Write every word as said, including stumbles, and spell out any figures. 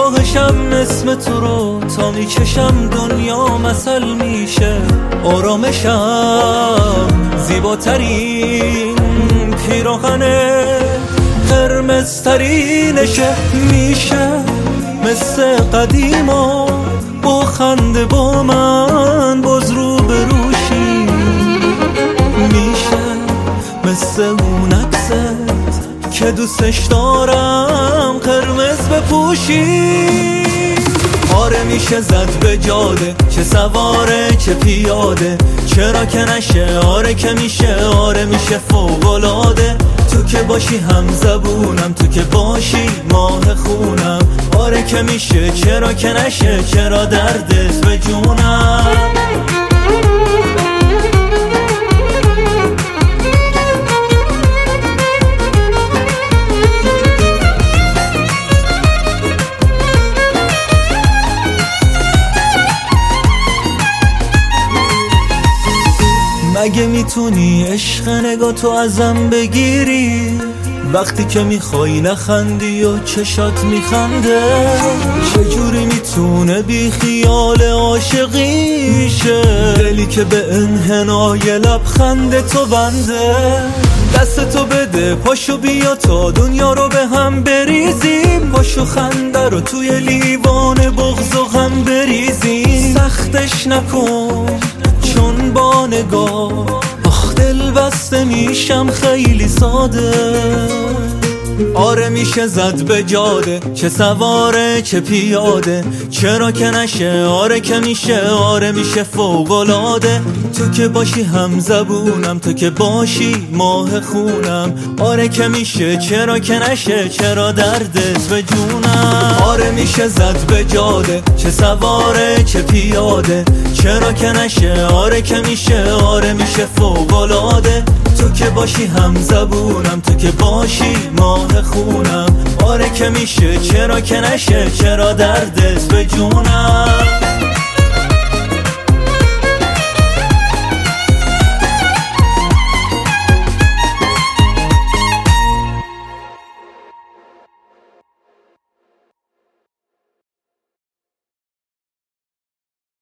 نگاهشم اسم تو رو تا میچشم دنیا مثل میشه. آرامشم زیباترین پیراهنه قرمزترینشه. میشه مثل قدیما با خنده با من باز رو بروشی. میشه مثل اون عکست که دوستش دارم قرمز بپوشی. آره میشه زد به جاده، چه سواره چه پیاده، چرا که نشه. آره که میشه، آره میشه فوق‌العاده. تو که باشی هم زبونم، تو که باشی ماه خونم. آره که میشه، چرا که نشه، چرا دردت به جونم. مگه میتونی عشق نگاه تو ازم بگیری وقتی که میخوای نخندی و چشات میخنده؟ چجوری میتونه بی خیال عاشقیشه دلی که به انحنای لبخند تو بنده؟ دست تو بده، پاشو بیا تا دنیا رو به هم بریزیم. پاشو خنده رو توی لیوان بغض و غم بریزیم. سختش نکن چون با نگاه آخ دل بسته میشم خیلی ساده. آره میشه زد به جاده، چه سواره چه پیاده، چرا که نشه. آره که میشه، آره میشه فوق‌العاده. تو که باشی هم زبونم، تو که باشی ماه خونم. آره که میشه، چرا که نشه، چرا دردت به جونم. آره میشه زد به جاده، چه سواره چه پیاده، چرا که نشه. آره که میشه، آره میشه فوق‌العاده. تو که باشی هم زبونم، تو که باشی ماه خونم. آره که میشه، چرا که نشه، چرا دردت به جونم.